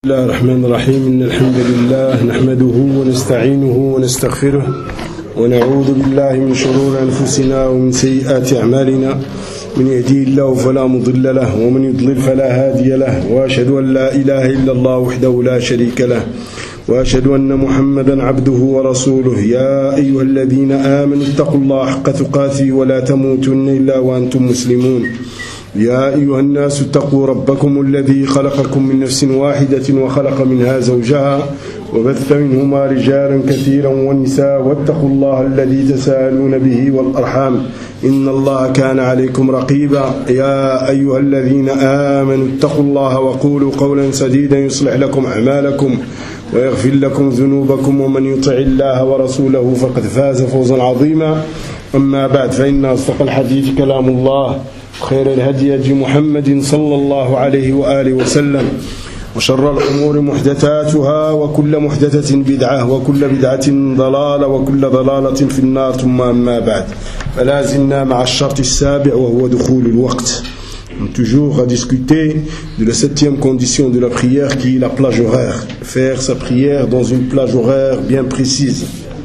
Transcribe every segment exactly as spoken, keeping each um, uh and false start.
بسم الله الرحمن الرحيم. إن الحمد لله نحمده ونستعينه ونستغفره ونعوذ بالله من شرور أنفسنا ومن سيئات أعمالنا. من يهديه الله فلا مضل له ومن يضلل فلا هادي له، وأشهد أن لا إله إلا الله وحده لا شريك له، وأشهد أن محمدا عبده ورسوله. يا أيها الذين آمنوا اتقوا الله حق تقاته ولا تموتن إلا وأنتم مسلمون. يا أيها الناس اتقوا ربكم الذي خلقكم من نفس واحدة وخلق منها زوجها وبث منهما رجالا كثيرا ونساء، واتقوا الله الذي تساءلون به والأرحام إن الله كان عليكم رقيبا. يا أيها الذين آمنوا اتقوا الله وقولوا قولا سديدا يصلح لكم أعمالكم ويغفر لكم ذنوبكم، ومن يطع الله ورسوله فقد فاز فوزا عظيما. أما بعد، فإن أصدق الحديث كلام الله، خير الهدي هدي محمد صلى الله عليه وآله وسلم، وشر الأمور محدثاتها، وكل محدثة بدعة، وكل بدعة ضلالة، وكل ضلالة في النار. ثم أما بعد، فلا زلنا مع الشرط السابع وهو دخول الوقت. Toujours à discuter de la septième condition de la prière qui est la plage horaire. Faire sa prière dans une plage horaire bien précise.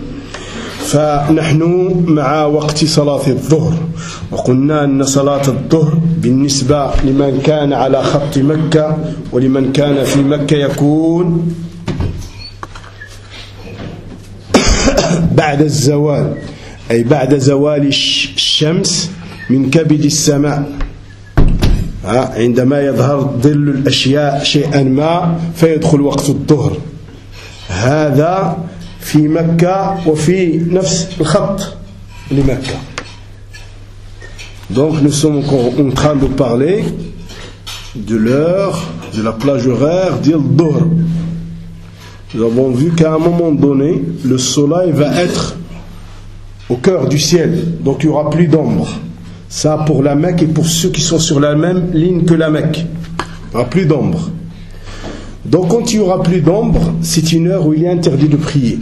فنحن مع وقت صلاة الظهر، وقلنا أن صلاة الظهر بالنسبة لمن كان على خط مكة ولمن كان في مكة يكون بعد الزوال، أي بعد زوال الشمس من كبد السماء، عندما يظهر ظل الأشياء شيئا ما فيدخل وقت الظهر. هذا في مكة وفي نفس الخط لمكة. Donc nous sommes en train de parler de l'heure, de la plage horaire d'Il Dhuhr. Nous avons vu qu'à un moment donné, le soleil va être au cœur du ciel, donc il n'y aura plus d'ombre. Ça pour la Mecque et pour ceux qui sont sur la même ligne que la Mecque. Il n'y aura plus d'ombre. Donc quand il n'y aura plus d'ombre, c'est une heure où il est interdit de prier.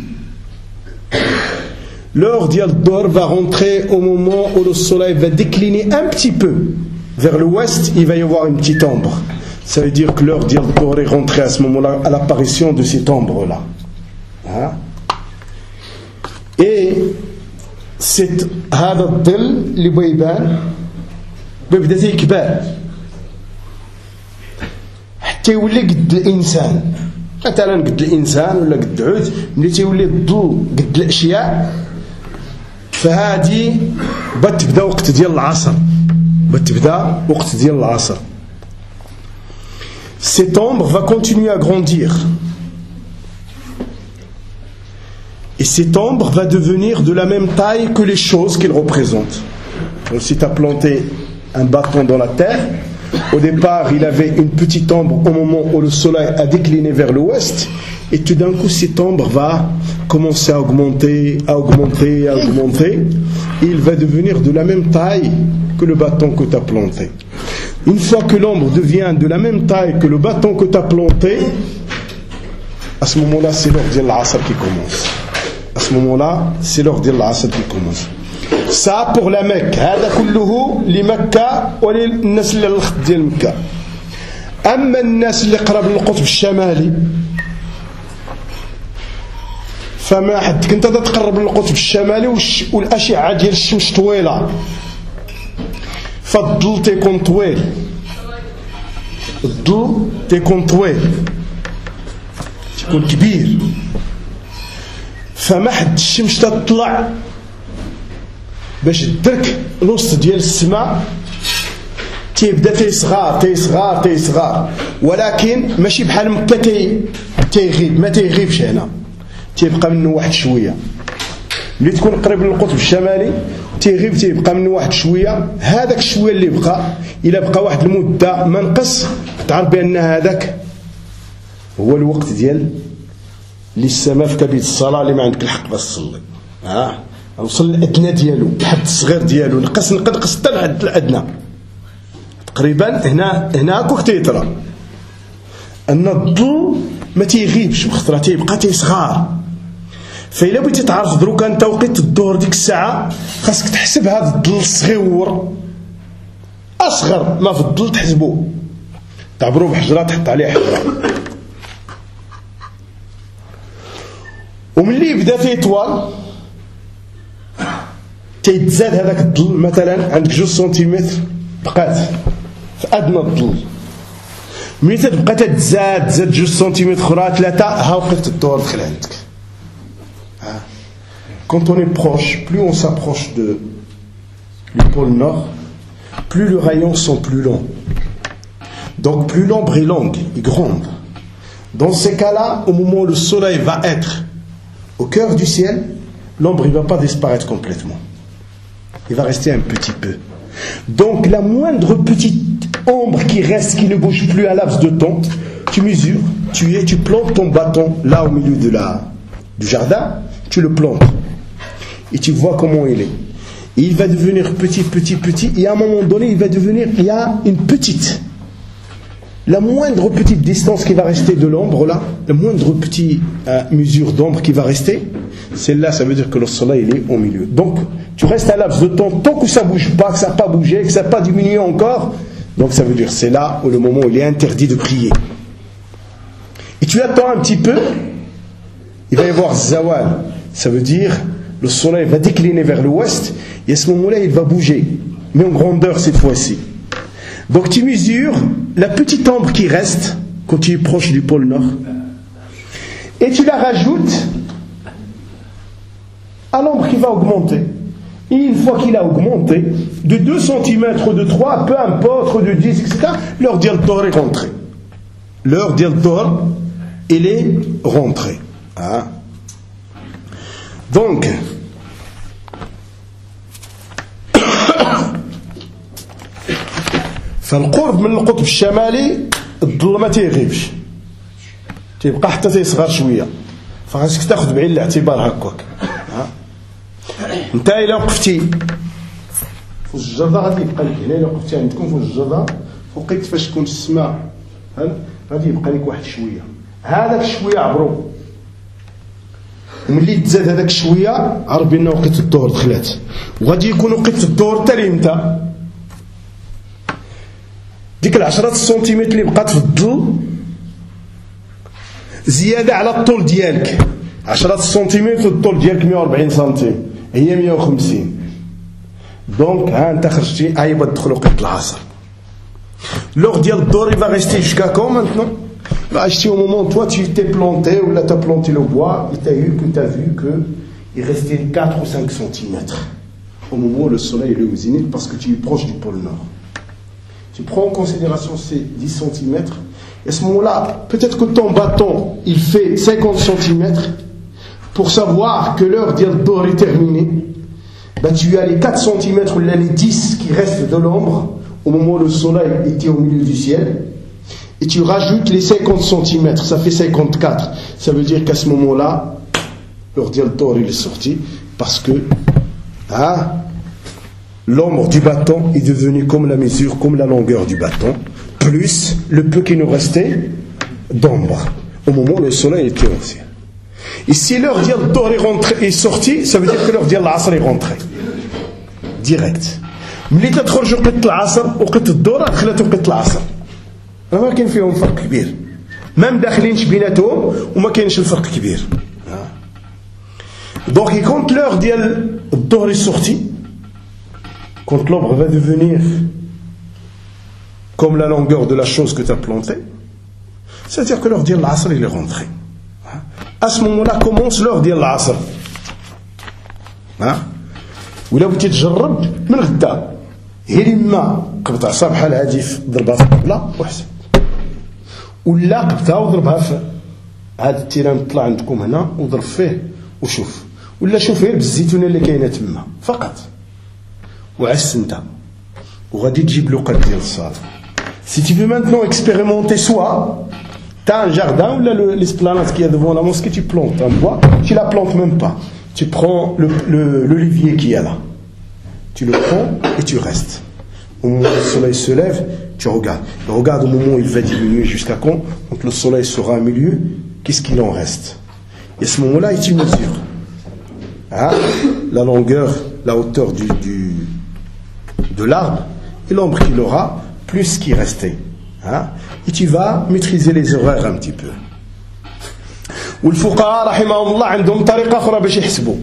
L'heure d'Il Dhuhr va rentrer au moment où le soleil va décliner un petit peu vers l'ouest. Il va y avoir une petite ombre. Ça veut dire que l'heure d'Il Dhuhr est rentrée à ce moment-là, à l'apparition de cette ombre-là. Hein? Et c'est هذا الظل اللي بيبان بيبدا يكبر حتى يولي قد الإنسان. مثلا قد الإنسان ولا قد عود، ملي تيولي الضوء قد الأشياء، فهذه بتبدا وقت ديال العصر، بتبدا وقت ديال العصر. Cette ombre va continuer à grandir. Et cette ombre va devenir de la même taille que les choses qu'elle représente. Donc si tu as planté un bâton dans la terre, au départ il avait une petite ombre au moment où le soleil a décliné vers l'ouest, et tout d'un coup cette ombre va commencer à augmenter, à augmenter, à augmenter, et il va devenir de la même taille que le bâton que tu as planté. Une fois que l'ombre devient de la même taille que le bâton que tu as planté, à ce moment-là c'est l'heure de l'Asr qui commence. À ce moment-là, c'est l'heure de l'Asr qui commence. Ça pour la Mecque. هذا كله لمكة وللناس اللي على الخط ديال مكة. أما الناس اللي قرب للقطب الشمالي، فما حد كنت تقرب للقطب الشمالي والأشعة ديال الشمس طويلة، فالظل تيكون طويل، الظل تيكون طويل، تيكون كبير، فما حد الشمس تطلع باش تدرك الوسط ديال السماء، تيبدا تيصغار تيصغار تيصغار، ولكن ماشي بحال مكة تي تيغيب، ما تيغيبش هنا، تيبقى منه واحد شويه. ملي تكون قريب للقطب الشمالي تيغيب، تيبقى منه واحد شويه. هذاك الشويه اللي بقى الا بقى واحد المده ما نقص، تعرف بان هذاك هو الوقت ديال اللي السماء في كبد الصلاه، اللي ما عندك الحق باش تصلي. ها وصل الادنى ديالو، الحد الصغير ديالو، نقص نقص حتى الحد الادنى تقريبا. هنا هنا هاكوك تيطرى ان الضوء ما تيغيبش بخطره، تيبقى تيصغار. فإلا بغيتي تعرف دروك انت توقيت الظهر ديك الساعه، خاصك تحسب هذا الظل الصغيور، اصغر ما في الظل تحسبوه، تعبروه بحجره، تحط عليه حجره. وملي يبدا في طوال تيتزاد هذاك الظل مثلا عندك جوج سنتيمتر بقات في ادنى الظل ملي تبقى تتزاد تزاد جوج سنتيمتر اخرى ثلاثه ها وقفت الدور دخل عندك. Quand on est proche, plus on s'approche de du pôle nord, plus les rayons sont plus longs. Donc plus l'ombre est longue et grande. Dans ces cas-là, au moment où le soleil va être au cœur du ciel, l'ombre ne va pas disparaître complètement. Il va rester un petit peu. Donc la moindre petite ombre qui reste, qui ne bouge plus à laps de temps, tu mesures, tu es, tu plantes ton bâton là au milieu de la, du jardin, tu le plantes. Et tu vois comment il est. Et il va devenir petit, petit, petit, et à un moment donné, il va devenir, il y a une petite, la moindre petite distance qui va rester de l'ombre là, la moindre petite euh, mesure d'ombre qui va rester, celle-là, ça veut dire que le soleil il est au milieu. Donc, tu restes à laps de temps, tant que ça ne bouge pas, que ça n'a pas bougé, que ça n'a pas diminué encore, donc ça veut dire c'est là où le moment où il est interdit de prier. Et tu attends un petit peu, il va y avoir zawal, ça veut dire le soleil va décliner vers l'ouest, et à ce moment-là, il va bouger, mais en grandeur cette fois-ci. Donc tu mesures la petite ombre qui reste quand tu es proche du pôle nord, et tu la rajoutes à l'ombre qui va augmenter. Et une fois qu'il a augmenté, de deux centimètres, de trois, peu importe, de dix, et cetera, l'heure d'Yal Dor est rentrée. L'heure d'Yal Dor, elle est rentrée. Hein? Donc, فالقرب من القطب الشمالي الظل ما تيغيبش تيبقى حتى تيصغر شويه فخاصك تاخذ بعين الاعتبار هكاك. انت الا وقفتي في الجرده غادي يبقى لك هنا، الا وقفتي عندكم في الجرده فوقيت فاش تكون السماء غادي يبقى لك واحد شويه، هذاك شويه عبرو، وملي تزاد هذاك شويه عرف بان وقت الظهر دخلات، وغادي يكون وقت الظهر حتى لامتى؟ ديك العشرة السنتيمتر اللي بقات في الظل زياده على الطول ديالك، عشرة سنتيمتر الطول ديالك مية وأربعين سنتيم هي مية وخمسين. دونك ها انت خرجتي هاي تدخل وقت العصر. لوغ ديال الدور il va rester jusqu'à quand maintenant? Il va rester au moment où toi tu t'es planté ou là tu as planté le bois et tu as eu que tu as vu que il restait quatre ou cinq centimètres au moment où le soleil est au zénith parce que tu es proche du pôle nord. Tu prends en considération ces dix centimètres, et à ce moment-là, peut-être que ton bâton, il fait cinquante centimètres, pour savoir que l'heure d'Yal Dor est terminée, ben tu as les quatre centimètres ou là les dix qui restent de l'ombre, au moment où le soleil était au milieu du ciel, et tu rajoutes les cinquante centimètres, ça fait cinquante-quatre. Ça veut dire qu'à ce moment-là, l'heure d'Yal Dor il est sorti, parce que, hein, l'ombre du bâton est devenue comme la mesure, comme la longueur du bâton, plus le peu qui nous restait d'ombre, au moment où le soleil était au ciel. Et si l'heure d'Yal Dor est, rentrée, est sortie, ça veut dire que l'heure d'Yal Asr est rentrée. Direct. ملي تدخل وقت العصر وقت الظهر دخلت وقت العصر. ما كاين فيهم فرق كبير. même داخلينش بيناتهم وما كاينش الفرق كبير. Donc quand l'heure d'Yal Dor est sortie, quand l'ombre va devenir comme la longueur de la chose que tu as plantée, c'est-à-dire que l'heure d'Yal l'Asr il est rentré. À ce moment-là commence l'heure d'Yal l'Asr. ولا بغيتي تجرب من غدا هي لما قبطة عصا بحال هادي ضربها في الطبلة وحسب، ولا قبطها وضربها في هاد التيران طلع عندكم هنا وضرب فيه وشوف، ولا شوف غير بالزيتونه اللي كاينه تما فقط وعس انت وغادي تجيب له قلب ديال الصلاه. Si tu veux maintenant expérimenter soit tu as un jardin ou là l'esplanade qui est devant la mosquée, tu plantes un bois, tu la plantes même pas, tu prends le, le, l'olivier qui est là, tu le prends et tu restes. Au moment où le soleil se lève, tu regardes. Et regarde au moment où il va diminuer jusqu'à quand, donc le soleil sera au milieu, qu'est-ce qu'il en reste. Et à ce moment-là, et tu mesures hein, la longueur, la hauteur du, du, de l'arbre et l'ombre qu'il aura, plus ce qui restait. Hein, et tu vas maîtriser les horaires un petit peu. والفقهاء رحمهم الله عندهم طريقة أخرى باش يحسبوا،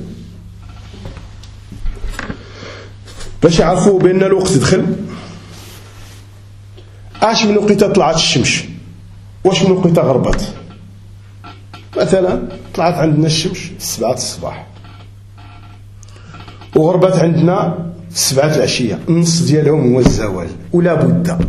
باش يعرفوا بأن الوقت دخل. اش من وقيته طلعت الشمس، واش من وقيته غربت. مثلا طلعت عندنا الشمس السبعة الصباح وغربت عندنا السبعة العشية، النص ديالهم هو الزوال. ولا بد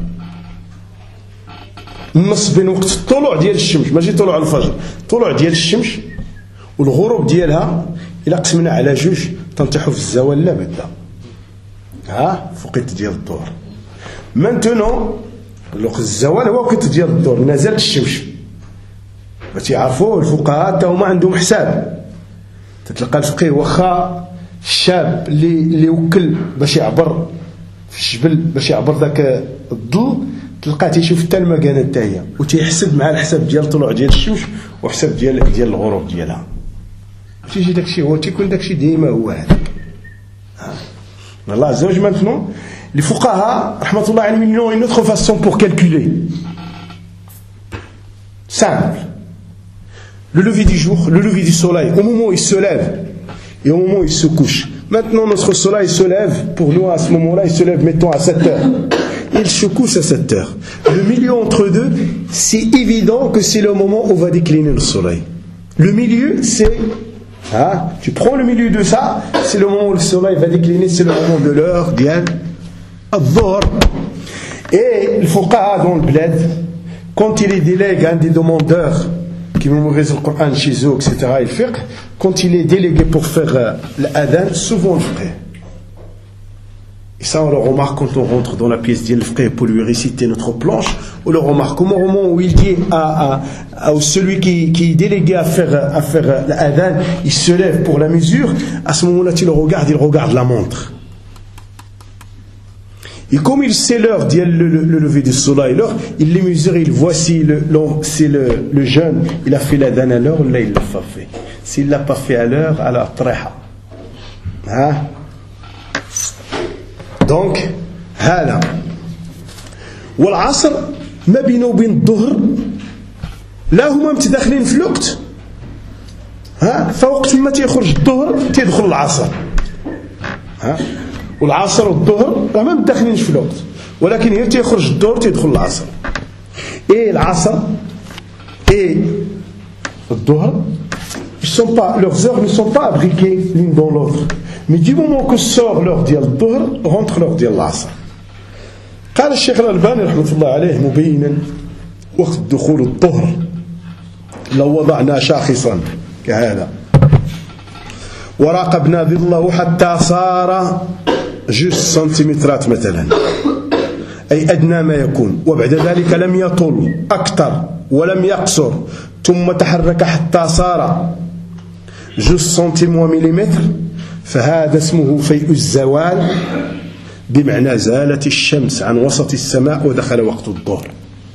النص بين وقت الطلوع ديال الشمس، ماشي طلوع الفجر، طلوع ديال الشمس والغروب ديالها إلا قسمنا على جوج تنطيحوا في الزوال. لا بد ها في وقت ديال الظهر. مانتونو الوقت الزوال هو وقت ديال الظهر، نزلت الشمس. باش يعرفوا الفقهاء حتى هما عندهم حساب. تتلقى الفقيه واخا الشاب اللي اللي وكل باش يعبر في الجبل باش يعبر ذاك الظل، تلقاه تيشوف حتى المكانه حتى هي وتيحسب مع الحساب ديال طلوع ديال الشمس وحساب ديال ديال الغروب ديالها. تيجي داكشي هو تيكون داكشي ديما هو هذاك. الله عز وجل maintenant les fuqaha rahmatullah alayhim ont une autre façon pour calculer. Simple. Le lever du jour, le lever du soleil, au moment où il se lève et au moment où il se couche. Maintenant notre soleil se lève, pour nous à ce moment-là il se lève mettons à sept heures. Il se couche à sept heures. Le milieu entre deux, c'est évident que c'est le moment où va décliner le soleil. Le milieu c'est hein, tu prends le milieu de ça, c'est le moment où le soleil va décliner, c'est le moment de l'heure d'Yann الظهر. Et le fuqaha dans le bled, quand il est délégué à des demandeurs qui mémorisent le Coran chez eux, et cetera, et le fiqh, quand il est délégué pour faire euh, l'adhan, souvent le fiqh. Et ça, on le remarque quand on rentre dans la pièce d'Il fiqh pour lui réciter notre planche, on le remarque. Au moment où il dit à, à, à celui qui, qui est délégué à faire, à faire l'adhan, il se lève pour la mesure, à ce moment-là, tu le regardes, il regarde la montre. Et comme il sait l'heure, le, le, le lever du soleil, l'heure, il les mesure, il voit si le, c'est le, le jeune, il a fait l'adhan à l'heure, là il l'a pas fait. S'il l'a pas fait à l'heure, alors triha. Hein? Donc, هذا. والعصر ما بينه وبين الظهر لا هما متداخلين في الوقت. ها؟ فوقت ما تيخرج الظهر تيدخل العصر. ها؟ والعصر والظهر ما متداخلينش في الوقت، ولكن هي تيخرج الظهر تيدخل العصر. اي العصر اي الظهر ils sont pas, leurs heures ne sont pas abriquées l'une dans l'autre, mais du moment que sort l'heure ديال الظهر rentre l'heure ديال العصر. قال الشيخ الألباني رحمة الله عليه مبينا وقت دخول الظهر لو وضعنا شاخصا كهذا وراقبنا ظله حتى صار جوج سنتيمترات مثلا، أي أدنى ما يكون، وبعد ذلك لم يطل أكثر ولم يقصر، ثم تحرك حتى صار جوج سنتيم ومليمتر، فهذا اسمه فيء الزوال، بمعنى زالت الشمس عن وسط السماء ودخل وقت الظهر.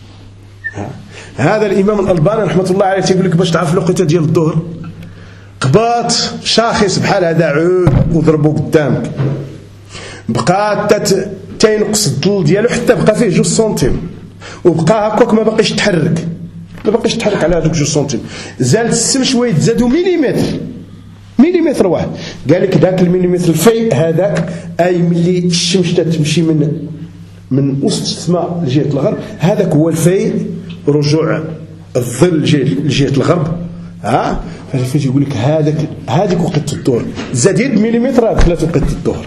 هذا الإمام الألباني رحمة الله عليه يقول لك باش تعرف الوقت ديال الظهر قباط شاخص بحال هذا عود وضربه قدامك، بقى تينقص الظل ديالو حتى بقى فيه جوج سنتيم، وبقى هكاك ما باقيش تحرك ما باقيش تحرك على هذوك جوج سنتيم، زالت السم شويه تزادوا مليمتر مليمتر واحد. قال لك ذاك المليمتر الفيء هذاك اي ملي الشمس تمشي من من وسط السماء لجهه الغرب، هذاك هو الفيء، رجوع الظل لجهه الغرب. ها فاش يقول لك هذاك هذيك وقت الظهر زاد يد مليمتر دخلت وقت الظهر.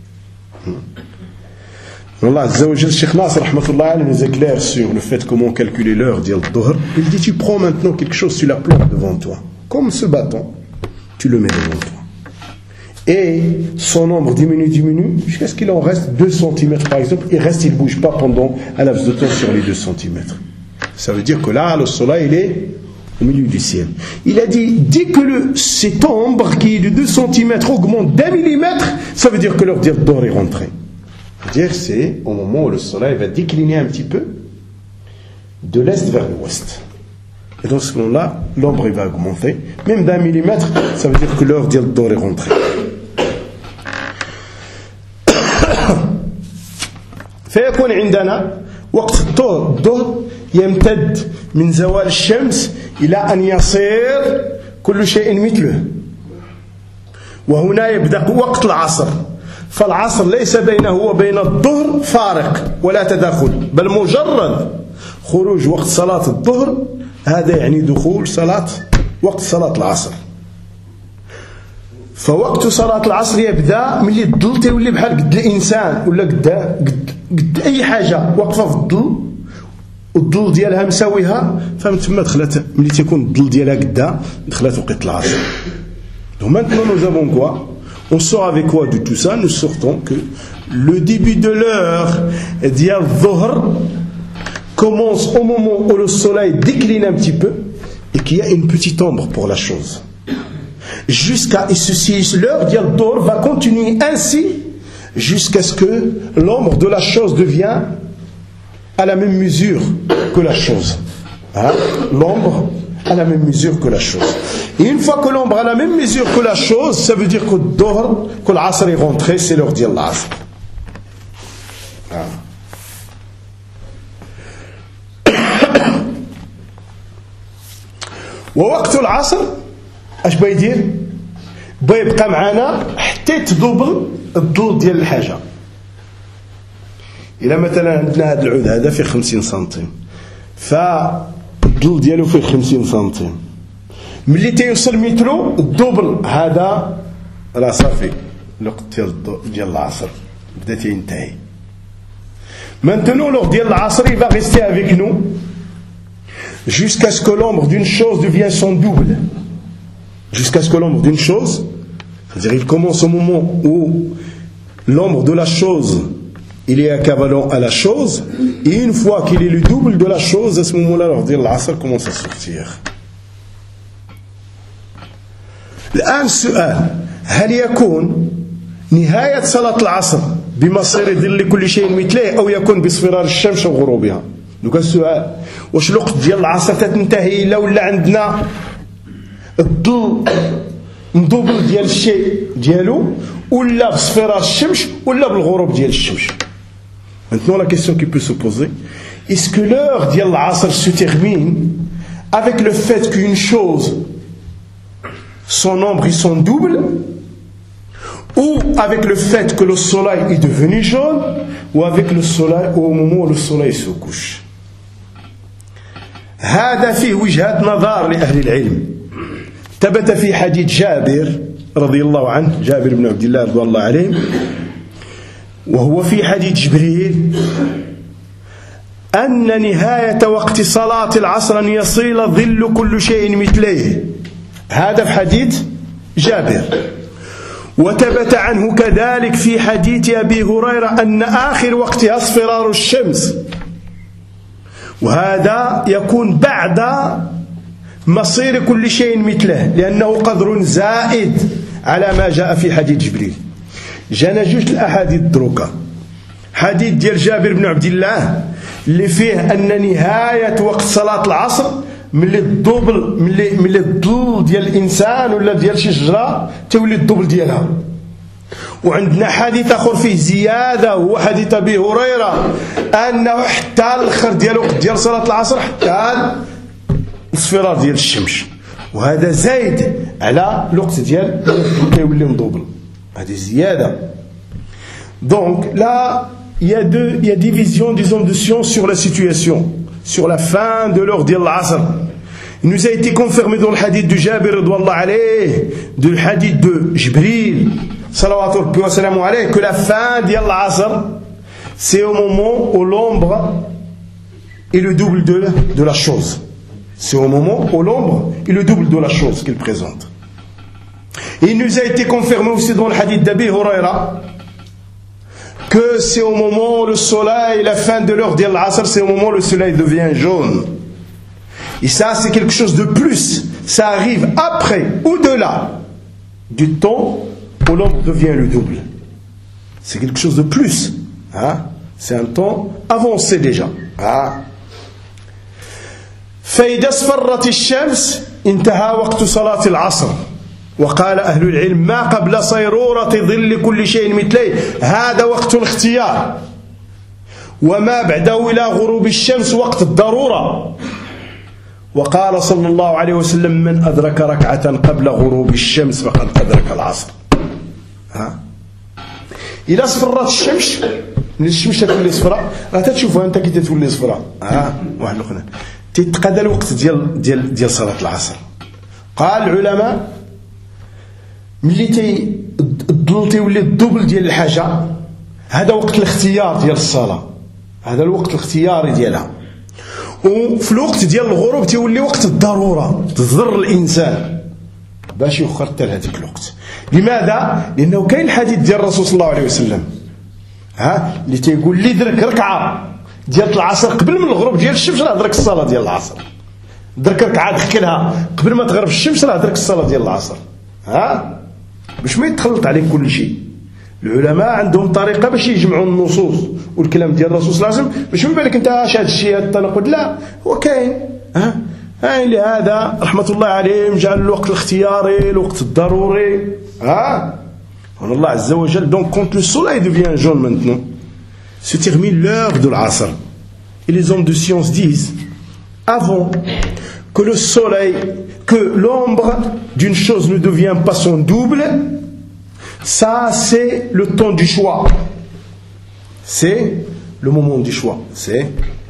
Allah Azza wa Jalla, Cheikh Nasr rahmatullah alayhi nous éclaire sur le fait comment calculer l'heure d'Il Dhuhr. Il dit tu prends maintenant quelque chose, tu la plantes devant toi, comme ce bâton, tu le mets devant toi. Et son nombre diminue, diminue, jusqu'à ce qu'il en reste deux centimètres par exemple, il reste, il ne bouge pas pendant un laps de temps sur les deux centimètres. Ça veut dire que là, le soleil, il est au milieu du ciel. Il a dit, dès que le, cet ombre qui est de deux centimètres augmente d'un millimètre, ça veut dire que l'heure d'Il Dhuhr est rentrée. C'est-à-dire c'est au moment où le soleil va décliner un petit peu de l'est vers l'ouest. Et dans ce moment-là, l'ombre va augmenter. Même d'un millimètre, ça veut dire que l'heure d'Il Dhuhr est rentrée. فيكون عندنا وقت الظهر الظهر يمتد من زوال الشمس إلى أن يصير كل شيء مثله. وهنا يبدأ وقت العصر، فالعصر ليس بينه وبين الظهر فارق ولا تداخل، بل مجرد خروج وقت صلاة الظهر هذا يعني دخول صلاة وقت صلاة العصر. فوقت صلاة العصر يبدأ ملي الظل تيولي بحال قد الإنسان ولا قد قد, قد أي حاجة واقفة في الظل والظل ديالها مساويها، فمن ثم دخلت ملي تيكون الظل ديالها قدها دخلت وقت العصر. Donc maintenant nous avons quoi? On sort avec quoi de tout ça? Nous sortons que le début de l'heure d'Yal Dhuhr commence au moment où le soleil décline un petit peu et qu'il y a une petite ombre pour la chose. Jusqu'à et ceci, l'heure d'Yal Dhuhr va continuer ainsi jusqu'à ce que l'ombre de la chose devienne à la même mesure que la chose. Hein? L'ombre à la même mesure que la chose. Et une fois que l'ombre a la même mesure que la chose, ça veut dire que le Dhuhr, que l'Asr est rentré, c'est l'heure d'Yal Asr. ووقت العصر اش بغا يدير؟ بغا يبقى معنا حتى يتدوبل الضوء ديال الحاجه. الا مثلا عندنا هذا العود هذا فيه خمسين سنتيم، فالضوء ديالو فيه خمسين سنتيم، ملي تيوصل مترو الدوبل هذا راه صافي الوقت ديال ديال العصر بدا تينتهي. Maintenant l'heure ديال العصر il va rester avec nous jusqu'à ce que l'ombre d'une chose devienne son double. Jusqu'à ce que l'ombre d'une chose, c'est-à-dire il commence au moment où l'ombre de la chose il est équivalent à la chose, et une fois qu'il est le double de la chose, à ce moment-là l'heure de l'Asr commence à sortir. الآن السؤال، هل يكون نهاية صلاة العصر بمصير ظل كل شيء مثله أو يكون باصفرار الشمس وغروبها؟ دوك السؤال، واش الوقت ديال العصر تتنتهي الا ولا عندنا الظل مدوبل ديال الشيء ديالو ولا بصفرار الشمس ولا بالغروب ديال الشمس؟ Maintenant la question qui peut se poser, est-ce que l'heure ديال العصر se termine avec le fait qu'une chose son ombre et son double, ou avec le fait que le soleil est devenu jaune, ou avec le soleil au moment où le soleil se couche. هذا فيه وجهات نظر لأهل العلم. ثبت في حديث جابر رضي الله عنه، جابر بن عبد الله رضي الله عليه، وهو في حديث جبريل أن نهاية وقت صلاة العصر أن يصل ظل كل شيء مثله. هذا في حديث جابر. وثبت عنه كذلك في حديث أبي هريرة أن آخر وقتها اصفرار الشمس، وهذا يكون بعد مصير كل شيء مثله لأنه قدر زائد على ما جاء في حديث جبريل. جانا جوج الأحاديث دروكا، حديث ديال جابر بن عبد الله اللي فيه أن نهاية وقت صلاة العصر ملي الدوبل ملي ملي الظل ديال الانسان ولا ديال شي شجره تولي الدوبل ديالها. وعندنا حديث اخر فيه زياده هو حديث ابي هريره انه حتى الاخر ديال وقت ديال صلاه العصر حتى الاصفرار ديال الشمس، وهذا زايد على الوقت ديال كيولي مدوبل، هذه زياده. Donc là il y a deux il y a des visions des hommes de science sur la situation, sur la fin de l'heure d'Al Asr. Il nous a été confirmé dans le hadith de Jabir radouallahu alayhi, du hadith de Jibril salawatu rabbi wa salamu alayhi, que la fin d'Al Asr c'est au moment où l'ombre est le double de, de la chose. C'est au moment où l'ombre est le double de la chose qu'il présente. Et il nous a été confirmé aussi dans le hadith d'Abi Huraira que c'est au moment où le soleil, la fin de l'heure d'Al Asr, c'est au moment où le soleil devient jaune. Et ça, c'est quelque chose de plus. Ça arrive après, au-delà du temps où l'ombre devient le double. C'est quelque chose de plus. Hein? C'est un temps avancé déjà. Hein? فإذا اصفرت الشمس انتهى وقت صلاة العصر. وقال أهل العلم ما قبل صيرورة ظل كل شيء مثله هذا وقت الاختيار، وما بعده إلى غروب الشمس وقت الضرورة، وقال صلى الله عليه وسلم من أدرك ركعة قبل غروب الشمس فقد أدرك العصر. ها إذا صفرت الشمس من الشمس تولي صفراء راه تشوفها أنت كي تولي صفراء. ها واحد الأخرى تتقدى الوقت ديال ديال ديال صلاة العصر. قال العلماء ملي تي الظل تيولي الدبل ديال الحاجة هذا وقت الاختيار ديال الصلاة، هذا الوقت الاختياري ديالها. وفي الوقت ديال الغروب تيولي وقت الضرورة، تضر الإنسان باش يؤخر حتى لهذيك الوقت. لماذا؟ لأنه كاين الحديث ديال الرسول صلى الله عليه وسلم ها اللي تيقول لي درك ركعة ديال العصر قبل من الغروب ديال الشمس راه درك الصلاة ديال العصر. درك ركعة دخلها قبل ما تغرب الشمس راه درك الصلاة ديال العصر. ها باش ما يتخلط عليك كل شيء. العلماء عندهم طريقة باش يجمعوا النصوص والكلام ديال الرسول صلى الله عليه وسلم باش من بالك انت اش هذا الشيء هذا التناقض. لا هو كاين. ها هاي لهذا رحمة الله عليهم جعل الوقت الاختياري الوقت الضروري. ها الله عز وجل donc quand le soleil devient jaune maintenant se termine l'heure de l'Asr. Et les hommes de science disent avant que le soleil que l'ombre d'une chose ne devient pas son double, ça c'est le temps du choix, c'est le moment du choix, c'est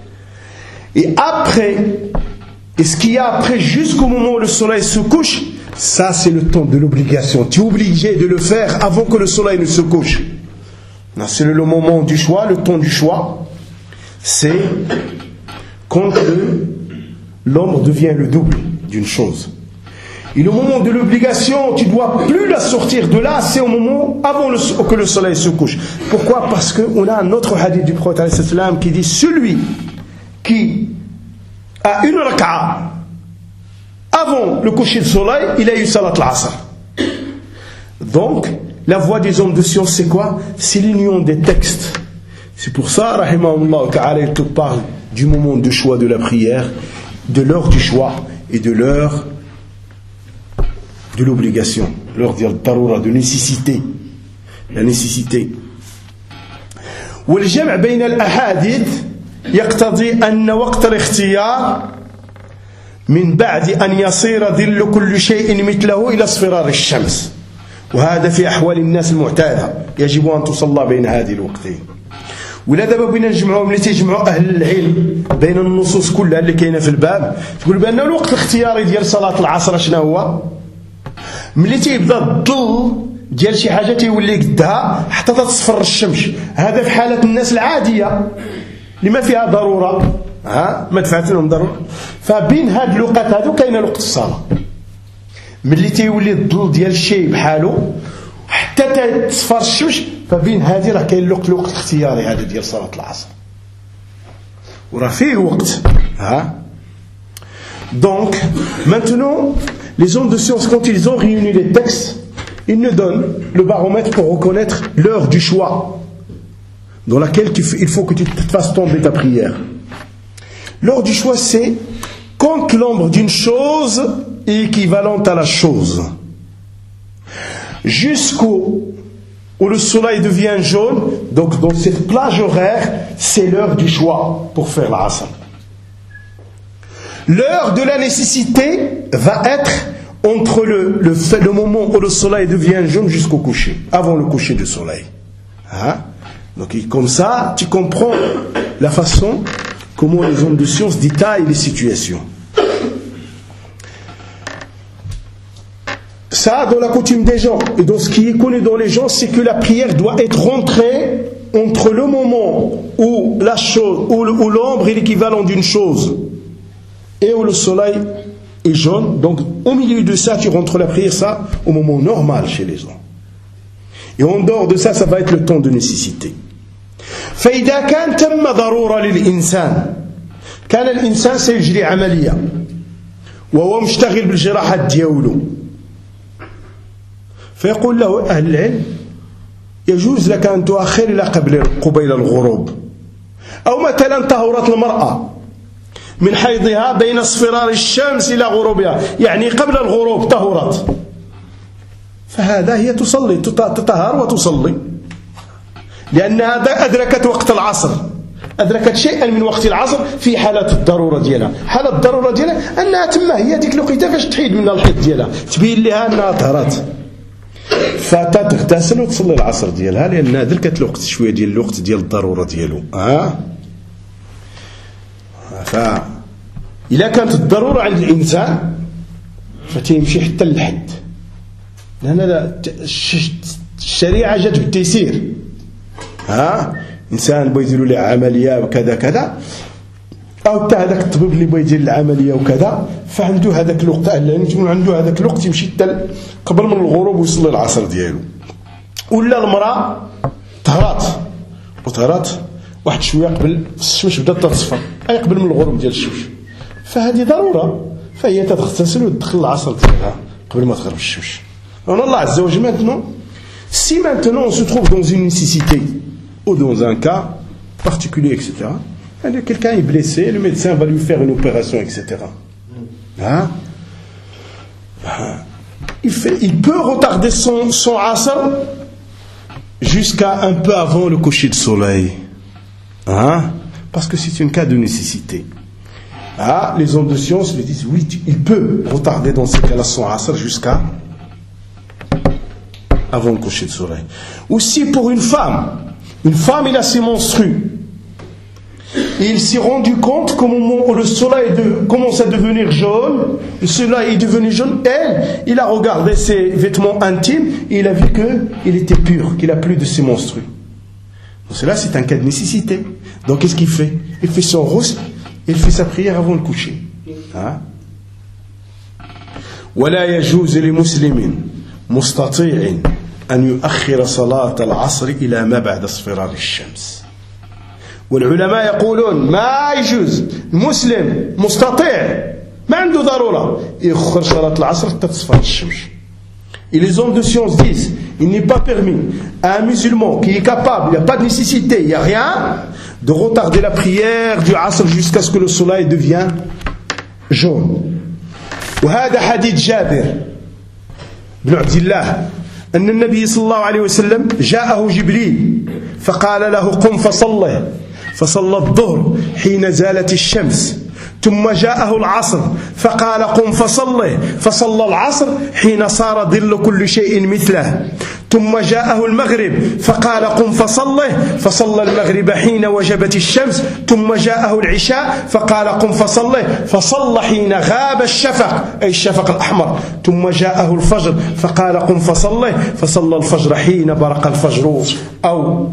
et après et ce qu'il y a après jusqu'au moment où le soleil se couche, ça c'est le temps de l'obligation. Tu es obligé de le faire avant que le soleil ne se couche. Non, c'est le, le moment du choix, le temps du choix, c'est quand l'ombre devient le double d'une chose. Et le moment de l'obligation, tu ne dois plus la sortir de là, c'est au moment avant le, que le soleil se couche. Pourquoi? Parce qu'on a un autre hadith du prophète qui dit celui qui a une raka'a avant le coucher du soleil, il a eu salat al-asr. Donc, la voie des hommes de science, c'est quoi? C'est l'union des textes. C'est pour ça, rahimahullah ta'ala, il te parle du moment de choix de la prière, de l'heure du choix et de l'heure de l'obligation, l'heure de nécessité, la nécessité. والجمع بين الأحاديث يقتضي أن وقت الاختيار من بعد أن يصير ظل كل شيء مثله إلى اصفرار الشمس، وهذا في أحوال الناس المعتادة يجب أن تصلى بين هذه الوقتين. ولا دابا بغينا نجمعوا ملي تيجمعوا أهل العلم بين النصوص كلها اللي كاينة في الباب تقول بأن الوقت الاختياري ديال صلاة العصر شنو هو؟ ملي تيبدا الظل ديال شي حاجة تيولي قدها حتى تصفر الشمس. هذا في حالة الناس العادية اللي ما فيها ضرورة، ها ما دفعت لهم ضرورة. فبين هاد الوقت هادو كاين وقت الصلاة. ملي تيولي الظل ديال الشيء بحاله حتى تصفر الشمس، فبين هذه راه كاين الوقت الوقت الاختياري هذا ديال صلاة العصر وراه فيه وقت. ها donc maintenant les hommes de science quand ils ont réuni les textes ils nous donnent le baromètre pour reconnaître l'heure du choix dans laquelle tu, il faut que tu te fasses tomber ta prière. L'heure du choix, c'est quand l'ombre d'une chose est équivalente à la chose. Jusqu'au où le soleil devient jaune, donc dans cette plage horaire, c'est l'heure du choix pour faire l'asr. L'heure de la nécessité va être entre le, le, le moment où le soleil devient jaune jusqu'au coucher, avant le coucher du soleil. Hein? Donc comme ça, tu comprends la façon comment les hommes de science détaillent les situations. Ça, dans la coutume des gens, et dans ce qui est connu dans les gens, c'est que la prière doit être rentrée entre le moment où la chose, où, où l'ombre est l'équivalent d'une chose, et où le soleil est jaune. Donc, au milieu de ça, tu rentres la prière, ça, au moment normal chez les gens. Et en dehors de ça, ça va être le temps de nécessité. فإذا كان تم ضرورة للإنسان كان الإنسان سيجري عملية وهو مشتغل بالجراحات ديالو فيقول له أهل العلم يجوز لك أن تؤخر إلى قبل قبيل الغروب. أو مثلا طهرت المرأة من حيضها بين اصفرار الشمس إلى غروبها، يعني قبل الغروب طهرت، فهذا هي تصلي تطهر وتصلي لأنها أدركت وقت العصر. أدركت شيئا من وقت العصر في حالة الضرورة ديالها. حالة الضرورة ديالها أنها تما هي ديك الوقيته فاش تحيد منها الحيض ديالها، تبين لها أنها طهرات، فتغتسل وتصلي العصر ديالها لأنها دركت الوقت شوية ديال الوقت ديال الضرورة ديالو. ها فإذا كانت الضرورة عند الإنسان فتيمشي حتى للحد، لأن الشريعة جات بالتيسير. ها إنسان بغى يديروا له عملية وكذا كذا، أو حتى هذاك الطبيب اللي بغى يدير العملية وكذا، فعنده هذاك الوقت، يعني عنده هذاك الوقت يمشي حتى قبل من الغروب ويصلي العصر ديالو. ولا المرأة طهرات وطهرات واحد شوية قبل الشمس بدات تصفر، أي قبل من الغروب ديال الشمس، فهذه ضرورة، فهي تغتسل وتدخل العصر ديالها قبل ما تغرب الشمس. On Allah Azza wa Jalla maintenant, si maintenant on se trouve dans une nécessité ou dans un cas particulier, et cetera, quelqu'un est blessé, le médecin va lui faire une opération, et cetera. Hein? Il, fait, il peut retarder son, son asr jusqu'à un peu avant le coucher de soleil. Hein? Parce que c'est un cas de nécessité. Ah, les hommes de science me disent oui, il peut retarder dans ces cas-là son asr jusqu'à avant le coucher de soleil. Aussi pour une femme, une femme il a ses menstrues, et il s'est rendu compte qu'au moment où le soleil de, commence à devenir jaune, le soleil est devenu jaune, elle, il a regardé ses vêtements intimes et il a vu qu'il était pur, qu'il a plus de ses menstrues. Donc cela c'est un cas de nécessité. Donc qu'est-ce qu'il fait? Il fait son ghusl, il fait sa prière avant le coucher. Hein? ولا يجوز لمسلم مستطيع أن يؤخر صلاة العصر إلى ما بعد اصفرار الشمس. والعلماء يقولون ما يجوز مسلم مستطيع ما عنده ضرورة يأخر صلاة العصر حتى تصفر الشمس. Et les hommes de science disent il n'est pas permis à un musulman qui est capable, il n'y a pas de nécessité, il n'y a rien, de retarder la prière du asr jusqu'à ce que le soleil devienne jaune. وهذا حديث جابر بن عبد الله أن النبي صلى الله عليه وسلم جاءه جبريل فقال له قم فصلي، فصلى الظهر حين زالت الشمس، ثم جاءه العصر فقال قم فصلي، فصلى العصر حين صار ظل كل شيء مثله، ثم جاءه المغرب فقال قم فصلي، فصلى المغرب حين وجبت الشمس، ثم جاءه العشاء فقال قم فصلي، فصلى حين غاب الشفق أي الشفق الأحمر، ثم جاءه الفجر فقال قم فصلي، فصلى الفجر حين برق الفجر أو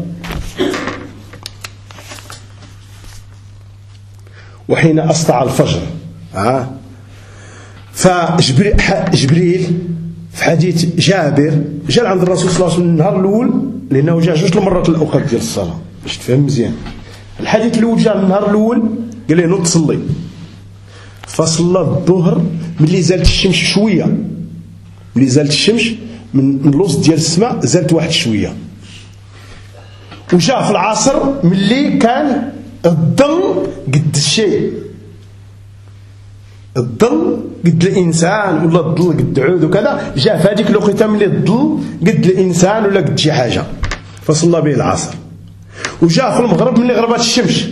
وحين أسطع الفجر. ها فجبريل في حديث جابر جاء عند الرسول صلى الله عليه وسلم النهار الأول، لأنه جاء جوج المرات الأوقات ديال الصلاة باش تفهم مزيان. الحديث الأول جاء النهار الأول قال له نوض تصلي، فصلى الظهر ملي زالت الشمس شوية، ملي زالت الشمس من الوسط ديال السماء زالت واحد شوية، وجاء في العصر ملي كان الظل قد الشيء، الظل قد الإنسان ولا الظل قد عود وكذا، جاء في هذيك الوقيته ملي الظل قد الإنسان ولا قد شي حاجة، فصلى به العصر. وجاء في المغرب ملي غربت الشمس،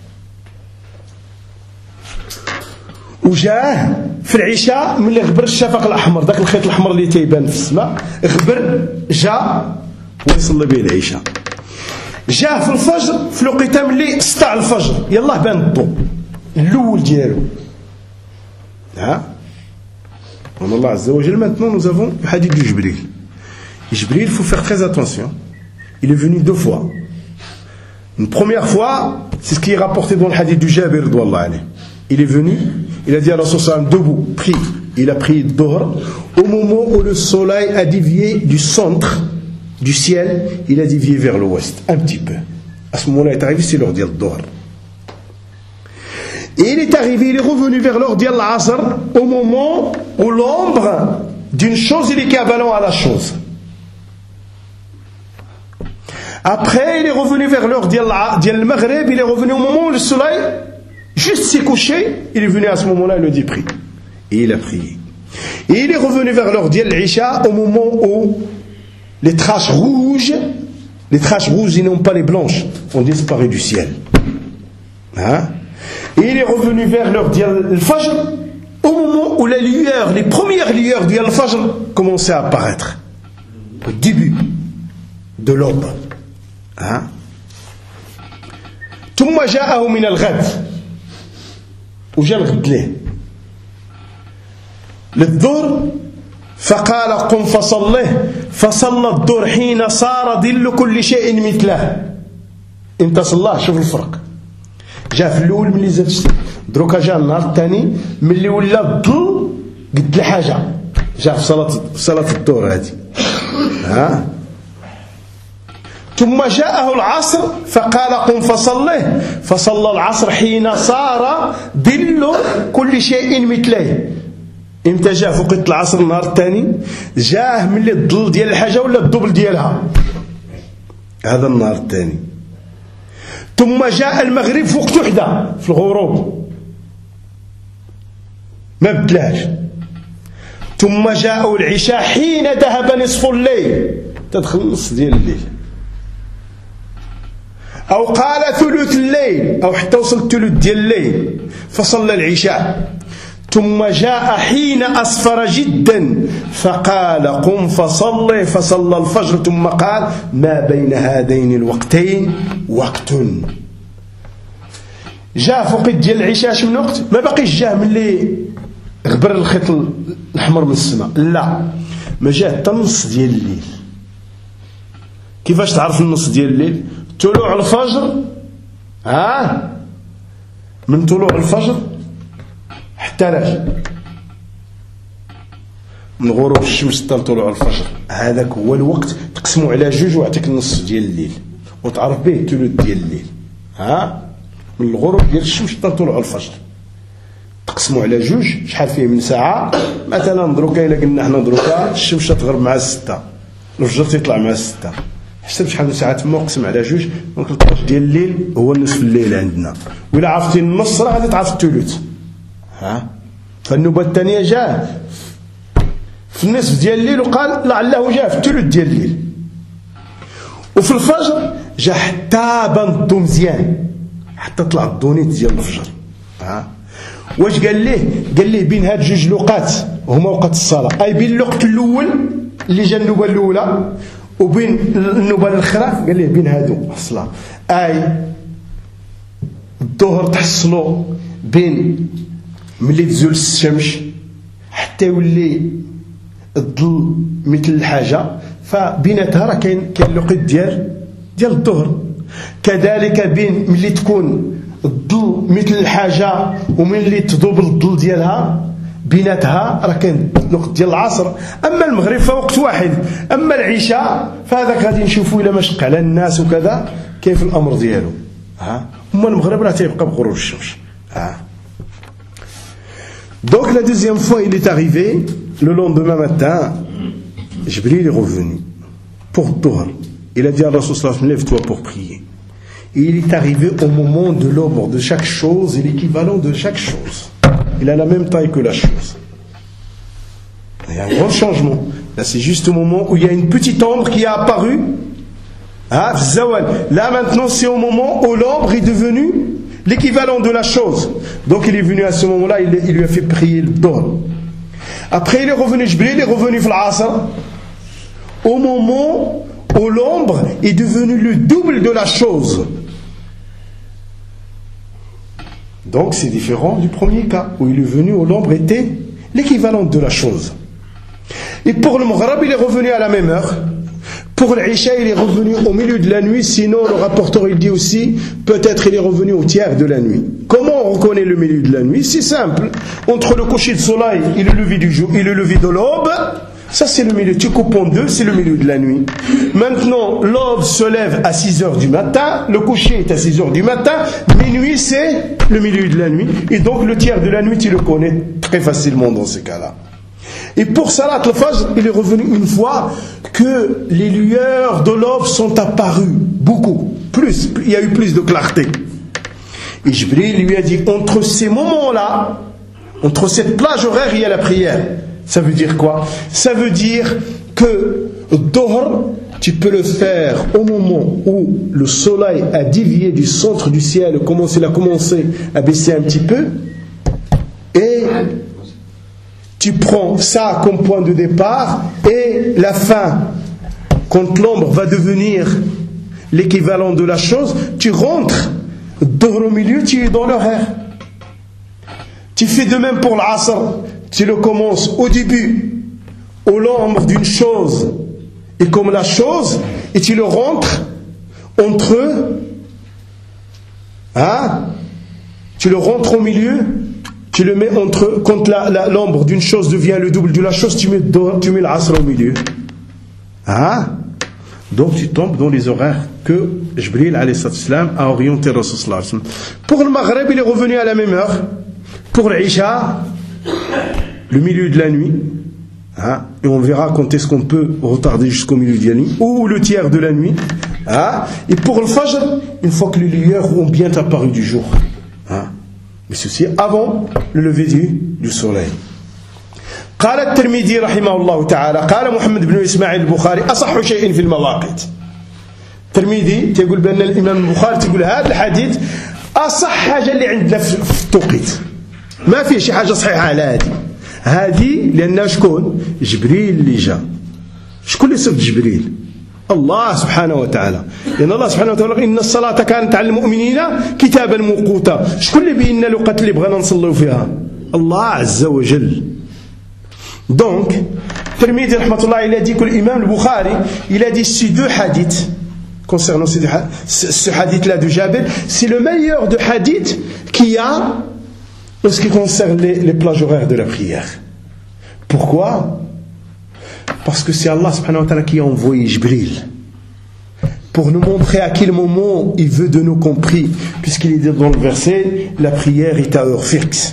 وجاء في العشاء ملي غبر الشفق الأحمر، ذاك الخيط الأحمر اللي تيبان في السماء غبر، جاء ويصلي به العشاء. جاء في الفجر في الوقيته ملي استع الفجر يلاه بان الضوء الاول ديالو. ها on Allah Azza wa Jalla maintenant nous avons le hadith de Jibril. Jibril, il faut faire très attention, il est venu deux fois. Une première fois c'est ce qui est rapporté dans le hadith du Jabir radhiyallahu anhu. Il est venu, il a dit à la Rasul sallallahu alayhi wa sallam debout, prie, il a prié le Dhuhr au moment où le soleil a dévié du centre du ciel, il a dévié vers l'ouest, un petit peu. À ce moment-là, il est arrivé, c'est l'heure d'Al Dhuhr. Et il est arrivé, il est revenu vers l'heure d'Al Asr, au moment où l'ombre d'une chose est équivalent à la chose. Après, il est revenu vers l'heure d'Al Maghrib, il est revenu au moment où le soleil juste s'est couché, il est venu à ce moment-là, il a dit prie. Et il a prié. Et il est revenu vers l'heure d'Al Isha, au moment où les taches rouges, les taches rouges et non pas les blanches, ont disparu du ciel. Hein? Et il est revenu vers l'heure du Fajr, au moment où la lueur, les premières lueurs du Fajr commençaient à apparaître. Au début de l'aube. Hein? ثم جاءه من الغد وجاء الغد ليه للظهر فقال قم فصله فصلى الظهر حين صار ظل كل شيء مثله. انت صلاه شوف الفرق. جاء في الاول ملي زاد دروكا جاء النهار الثاني ملي ولا الظل قد الحاجه جاء في صلاه في صلاه الظهر هذه. ها ثم جاءه العصر فقال قم فصله فصلى العصر حين صار ظل كل شيء مثله. امتى جاء في وقت العصر النهار الثاني؟ جاء ملي الظل ديال الحاجه ولا الدبل ديالها. هذا النهار الثاني. ثم جاء المغرب في وقت وحده في الغروب ما بدلاش. ثم جاء العشاء حين ذهب نصف الليل تدخل نص ديال الليل أو قال ثلث الليل أو حتى وصل الثلث ديال الليل فصلى العشاء. ثم جاء حين أصفر جدا فقال قم فصلي فصلى الفجر. ثم قال ما بين هذين الوقتين وقت. جاء في وقت ديال العشاء من وقت ما باقيش جاء من اللي غبر الخيط الأحمر من السماء، لا ما جاء حتى النص ديال الليل. كيفاش تعرف النص ديال الليل؟ طلوع الفجر، ها من طلوع الفجر حتى لاش من غروب الشمس حتى طلوع الفجر، هذاك هو الوقت تقسموا على جوج ويعطيك النص ديال الليل وتعرف به الثلث ديال الليل. ها من الغروب ديال الشمس حتى طلوع الفجر تقسموا على جوج شحال فيه من ساعه. مثلا دروكا الا قلنا حنا دروكا الشمس تغرب مع ستة الفجر تيطلع مع ستة، حسب شحال من ساعه تما وقسم على جوج. دونك الثلث ديال الليل هو نصف الليل عندنا، وإلا عرفتي النص راه غادي تعرف الثلث. ها فالنوبه الثانيه جاء في النصف ديال الليل وقال لعله جاء في الثلث ديال الليل. وفي الفجر جاء حتى بان الضو مزيان حتى طلع الضونيت ديال الفجر. ها واش قال ليه؟ قال ليه بين هاد جوج لوقات هما وقت الصلاه، اي بين الوقت الاول اللي جا النوبه الاولى وبين النوبه الاخرى، قال ليه بين هادو الصلاه، اي الظهر تحصلوا بين ملي تزول الشمس حتى يولي الظل مثل الحاجه، فبيناتها راه كاين كاين الوقت ديال ديال الظهر. كذلك بين ملي تكون الظل مثل الحاجه وملي تذوب الظل ديالها بيناتها راه كاين الوقت ديال العصر. اما المغرب فوقت واحد، اما العشاء فهذاك غادي نشوفوا الا ما شق على الناس وكذا كيف الامر ديالو. ها اما المغرب راه تيبقى بغروب الشمس. ها donc la deuxième fois il est arrivé le lendemain matin, Jibril est revenu pour Dhuhr. Il a dit à Rasul sallallahu alayhi wa sallam lève-toi pour prier. Et il est arrivé au moment de l'ombre de chaque chose et l'équivalent de chaque chose. Il a la même taille que la chose. Il y a un grand changement. Là, c'est juste au moment où il y a une petite ombre qui a apparu. Ah, là, maintenant, c'est au moment où l'ombre est devenue l'équivalent de la chose. Donc, il est venu à ce moment-là, il, il lui a fait prier le Dhuhr. Après, il est revenu, Jibril, il est revenu à l'Asr. Au moment où l'ombre est devenue le double de la chose. Donc c'est différent du premier cas où il est venu où l'ombre était l'équivalent de la chose. Et pour le Maghrib il est revenu à la même heure. Pour l'Isha il est revenu au milieu de la nuit. Sinon le rapporteur il dit aussi peut-être il est revenu au tiers de la nuit. Comment on reconnaît le milieu de la nuit? C'est simple. Entre le coucher de soleil et le lever du jour et le lever de l'aube, ça c'est le milieu. Tu coupes en deux, c'est le milieu de la nuit. Maintenant, l'aube se lève à six heures du matin, le coucher est à six heures du matin, minuit c'est le milieu de la nuit. Et donc le tiers de la nuit, tu le connais très facilement dans ces cas-là. Et pour Salat al-Fajr, il est revenu une fois que les lueurs de l'aube sont apparues, beaucoup, plus, il y a eu plus de clarté. Et Jibril lui a dit, entre ces moments-là, entre cette plage horaire, il y a la prière. Ça veut dire quoi? Ça veut dire que Dhuhr tu peux le faire au moment où le soleil a dévié du centre du ciel et commence, il a commencé à baisser un petit peu, et tu prends ça comme point de départ, et la fin, quand l'ombre va devenir l'équivalent de la chose, tu rentres dans le milieu, tu es dans l'horaire. Tu fais de même pour l'Asr, tu le commences au début, au l'ombre d'une chose, et comme la chose, et tu le rentres entre eux, hein? Tu le rentres au milieu, tu le mets entre eux, quand la, la, l'ombre d'une chose devient le double de la chose, tu mets, tu mets l'Asr au milieu. Hein? Donc tu tombes dans les horaires que Jibril alayhi salam a orienté Rasul sallallahu alayhi wa sallam. Pour le Maghreb, il est revenu à la même heure. Pour l'Isha, le milieu de la nuit, hein, et on verra quand est-ce qu'on peut retarder jusqu'au milieu de la nuit, ou le tiers de la nuit, hein, et pour le Fajr, une fois que les lueurs ont bien apparu du jour, hein, mais ceci avant le lever du, du soleil. قال الترمذي رحمه الله تعالى قال محمد بن إسماعيل البخاري أصح شيء في المواقيت. الترمذي تقول بأن الإمام البخاري تقول هذا الحديث أصح حاجة اللي عندنا في التوقيت، ما فيه شي حاجة صحيحة على هذه هذه لأنها شكون؟ جبريل اللي جاء. شكون اللي صف جبريل؟ الله سبحانه وتعالى، لأن الله سبحانه وتعالى قال إن الصلاة كانت على المؤمنين كتابا موقوتا. شكون اللي بينا الوقت اللي بغينا نصليو فيها؟ الله عز وجل. Donc, Tirmidhi rahmatullah, il a dit que l'imam al-Bukhari, il a dit ces deux hadiths concernant ce, ce hadith-là de Jabir, c'est le meilleur de hadith qu'il y a en ce qui concerne les, les plages horaires de la prière. Pourquoi? Parce que c'est Allah subhanahu wa ta'ala qui a envoyé Jibril pour nous montrer à quel moment il veut de nous compris, puisqu'il est dit dans le verset, la prière est à heure fixe.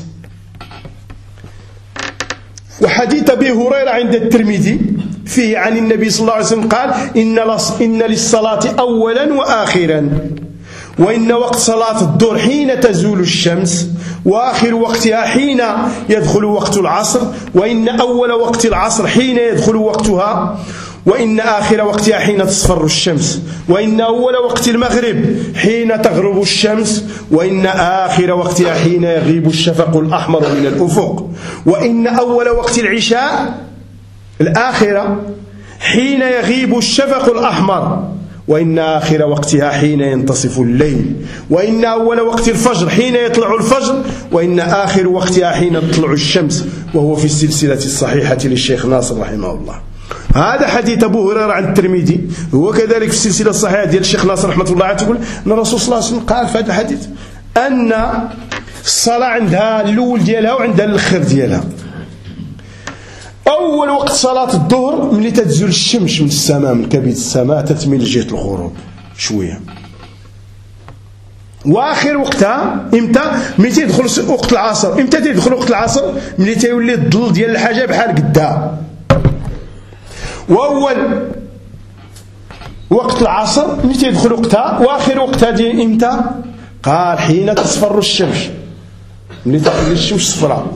وحديث أبي هريرة عند الترمذي فيه عن النبي صلى الله عليه وسلم قال إن إن للصلاة أولا وآخرا وإن وقت صلاة الظهر حين تزول الشمس وآخر وقتها حين يدخل وقت العصر وإن أول وقت العصر حين يدخل وقتها وإن آخر وقتها حين تصفر الشمس وإن أول وقت المغرب حين تغرب الشمس وإن آخر وقتها حين يغيب الشفق الأحمر من الأفق وإن أول وقت العشاء الآخرة حين يغيب الشفق الأحمر وإن آخر وقتها حين ينتصف الليل وإن أول وقت الفجر حين يطلع الفجر وإن آخر وقتها حين تطلع الشمس وهو في السلسلة الصحيحة للشيخ ناصر رحمه الله. هذا حديث أبو هريرة عن الترمذي، هو كذلك في السلسلة الصحيحة ديال الشيخ ناصر رحمة الله عليه، تقول أن الرسول صلى الله عليه وسلم قال في هذا الحديث أن الصلاة عندها الأول ديالها وعندها الآخر ديالها. أول وقت صلاة الظهر ملي تتزول الشمس من السماء، من كبد السماء تتميل لجهة الغروب شوية. وآخر وقتها إمتى؟ ملي تيدخل وقت العصر. إمتى تيدخل وقت العصر؟ ملي تيولي الظل ديال الحاجة بحال قدها. وأول وقت العصر ملي تيدخل وقتها، وآخر وقتها ديال إمتى؟ قال حين تصفر الشمس، ملي تولي الشمس صفراء.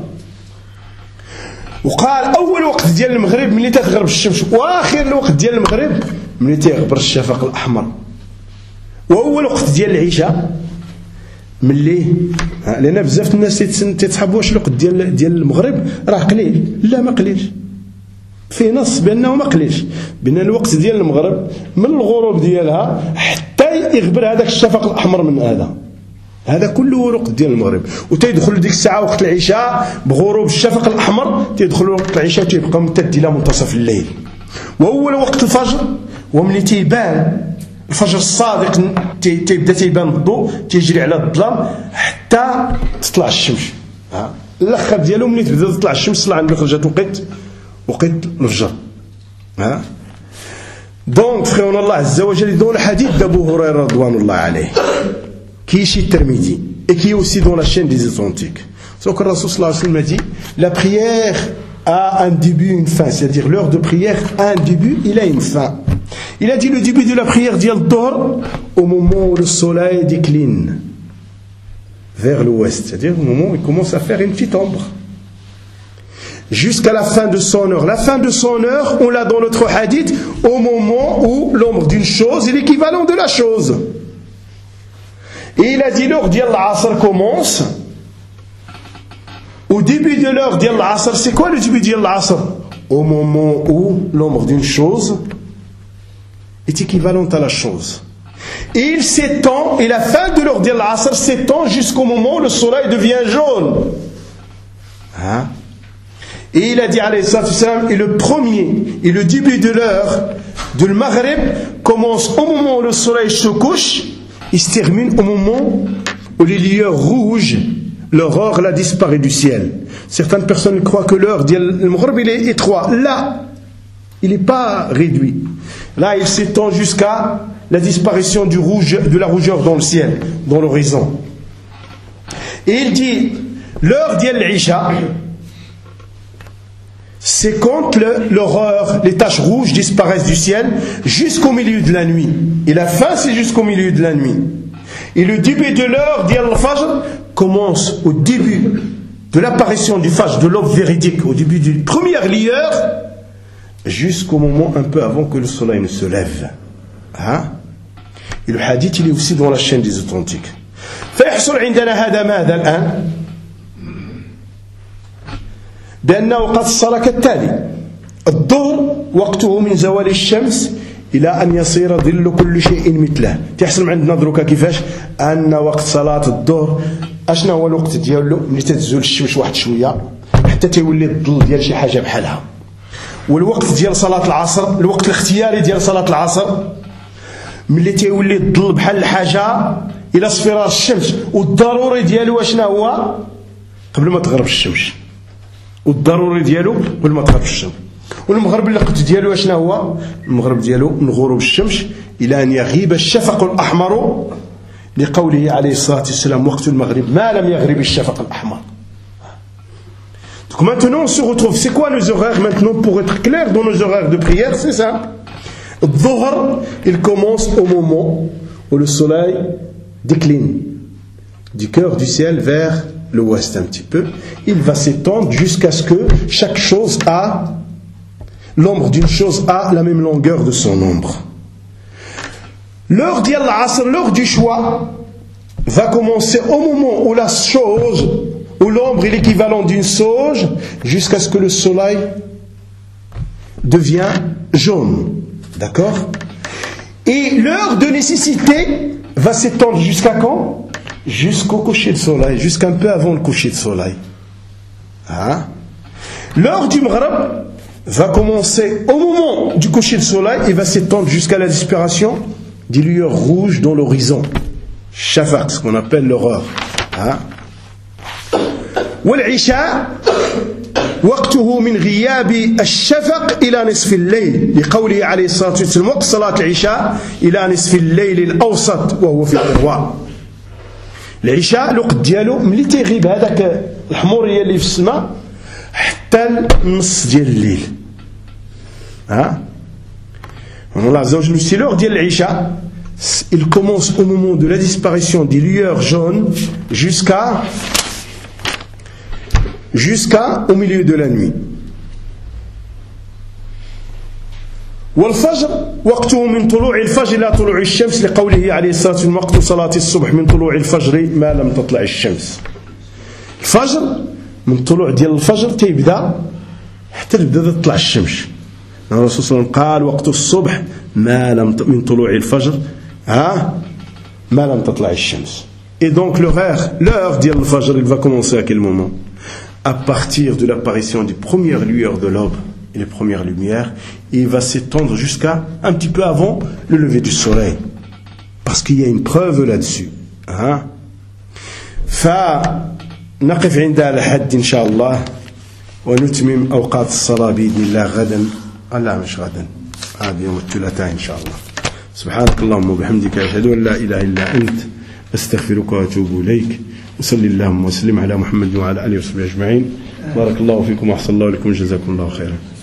وقال أول وقت ديال المغرب ملي تتغرب الشمس، وآخر الوقت ديال المغرب ملي تيغبر الشفق الأحمر. وأول وقت ديال العشاء ملي، لأن بزاف الناس تيتحبوا واش الوقت ديال ديال المغرب راه قليل. لا ما قليلش، في نص بأنه ما قليلش، بأن الوقت ديال المغرب من الغروب ديالها حتى يغبر هذاك الشفق الأحمر من هذا، هذا كله وقت ديال المغرب. وتيدخل ديك الساعة وقت العشاء بغروب الشفق الأحمر، تيدخل وقت العشاء تيبقى ممتد إلى منتصف الليل. وأول وقت الفجر وملي تيبان الفجر الصادق، تيبدا تيبان الضوء تيجري على الظلام حتى تطلع الشمس. الأخر ديالو ملي تبدا تطلع الشمس طلع عند خرجت وقت وقت الفجر. ها دونك فريون الله عز وجل dans le hadith d'Abu Huraira radouanullah alayhi qui est chez Tirmidhi et qui est aussi dans la chaîne des authentiques. Donc le Rasul sallallahu alayhi wa sallam a dit la prière a un début et une fin, c'est-à-dire l'heure de prière a un début, il a une fin. Il a dit le début de la prière d'Yal Dor au moment où le soleil décline vers l'ouest, c'est-à-dire au moment où il commence à faire une petite ombre. jusqu'à la fin de son heure. La fin de son heure, on l'a dans notre hadith, au moment où l'ombre d'une chose est l'équivalent de la chose. Et il a dit l'heure d'Yal Asr commence. Au début de l'heure d'Yal Asr, c'est quoi le début d'Yal Asr? Au moment où l'ombre d'une chose est équivalente à la chose. Et il s'étend, et la fin de l'heure d'Yal Asr s'étend jusqu'au moment où le soleil devient jaune. Hein? Et il a dit, alayhi salatu wassalam, et le premier, et le début de l'heure de le Maghrib commence au moment où le soleil se couche, il se termine au moment où les lueurs rouges, l'aurore, la disparaît du ciel. Certaines personnes croient que l'heure du Maghrib, il est étroit. Là, il n'est pas réduit. Là, il s'étend jusqu'à la disparition du rouge, de la rougeur dans le ciel, dans l'horizon. Et il dit, l'heure d'Yal Isha, c'est quand l'horreur, les taches rouges disparaissent du ciel jusqu'au milieu de la nuit. Et la fin, c'est jusqu'au milieu de la nuit. Et le début de l'heure d'Yal Fajr commence au début de l'apparition du Fajr, de l'aube véridique, au début d'une première lueur, jusqu'au moment un peu avant que le soleil ne se lève. Hein? Et le hadith, il est aussi dans la chaîne des authentiques. فيحصل عندنا هذا ماذا الآن؟ بأن وقت الصلاة كالتالي: الظهر وقته من زوال الشمس إلى أن يصير ظل كل شيء مثله. تحصل عندنا دروكا كيفاش؟ أن وقت صلاة الظهر أشنا هو الوقت ديالو ملي تتزول الشمس واحد شوية حتى تيولي الظل ديال شي حاجة بحالها. والوقت ديال صلاة العصر، الوقت الاختياري ديال صلاة العصر، ملي تيولي الظل بحال الحاجة إلى اصفرار الشمس، والضروري ديالو أشنا هو؟ قبل ما تغرب الشمس. والضروري ديالو قبل ما تغرب الشمس. والمغرب الوقت ديالو اشنا هو؟ المغرب ديالو من غروب الشمس الى ان يغيب الشفق الاحمر، لقوله عليه الصلاه والسلام: وقت المغرب ما لم يغرب الشفق الاحمر. Donc maintenant on se retrouve. C'est quoi nos horaires maintenant pour être clair dans nos horaires de prière? C'est ça. Le Dhuhr, il commence au moment où le soleil décline du cœur du ciel vers l'ouest un petit peu. Il va s'étendre jusqu'à ce que chaque chose a, l'ombre d'une chose a la même longueur de son ombre. L'heure d'Yal Asr, l'heure du choix, va commencer au moment où la chose, où l'ombre est l'équivalent d'une sauge, jusqu'à ce que le soleil devient jaune. D'accord? Et l'heure de nécessité va s'étendre jusqu'à quand? Jusqu'au coucher de soleil, jusqu'un peu avant le coucher de soleil. Hein? L'heure du Maghrib va commencer au moment du coucher de soleil et va s'étendre jusqu'à la disparition des lueurs rouges dans l'horizon. Shafaq, ce qu'on appelle l'aurore. Hein? والعشاء وقته من غياب الشفق إلى نصف الليل، لقوله عليه الصلاة والسلام: وقت صلاة العشاء إلى نصف الليل الأوسط وهو في الإرواء. العشاء الوقت ديالو ملي تيغيب هذاك الحموريه اللي في السماء حتى النص ديال الليل. ها الله عز وجل سي l'heure ديال العشاء. Il commence au moment de la disparition des lueurs jaunes jusqu'à jusqu'à au milieu de la nuit. والفجر وقته من طلوع الفجر إلى طلوع الشمس، لقوله عليه الصلاة والسلام: وقت صلاة الصبح من طلوع الفجر ما لم تطلع الشمس. الفجر من طلوع ديال الفجر تيبدا حتى تبدا تطلع الشمس. الرسول صلى الله عليه وسلم قال: وقت الصبح ما لم من طلوع الفجر ها ما لم تطلع الشمس. Et donc l'horaire, l'heure ديال الفجر, il va commencer à quel moment? À partir de l'apparition des premières lueurs de l'aube et les premières lumières, et il va s'étendre jusqu'à un petit peu avant le lever du soleil, parce qu'il y a une preuve là-dessus. Hein? فنقف عند هذا الحد إن شاء الله، ونتمم أوقات الصلاة بإذن الله غدا. لا مش غدا، هذا يوم الثلاثاء إن شاء الله. سبحانك اللهم وبحمدك، أشهد أن لا إله إلا أنت، أستغفرك وأتوب إليك. وصلي اللهم وسلم على محمد وعلى آله وصحبه أجمعين. بارك الله فيكم وأحسن الله إليكم، جزاكم الله خيرا.